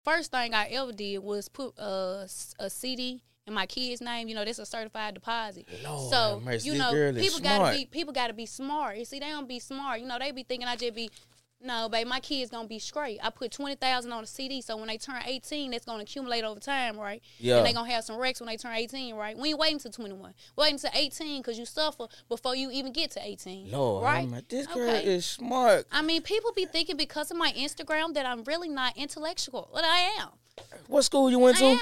first thing I ever did was put a CD in my kid's name. You know, that's a certified deposit. Lord So have mercy, you this know, girl is people gotta be smart. You see, they don't be smart. You know, they be thinking I just be. No, babe, my kids gonna be straight. I put $20,000 on the CD, so when they turn 18, that's gonna accumulate over time, right? Yeah. And they gonna have some wrecks when they turn 18, right? We ain't waiting till 21. We're waiting till 18 because you suffer before you even get to 18. Lord, right? This girl is smart. I mean, people be thinking because of my Instagram that I'm really not intellectual, but I am. What school you went to?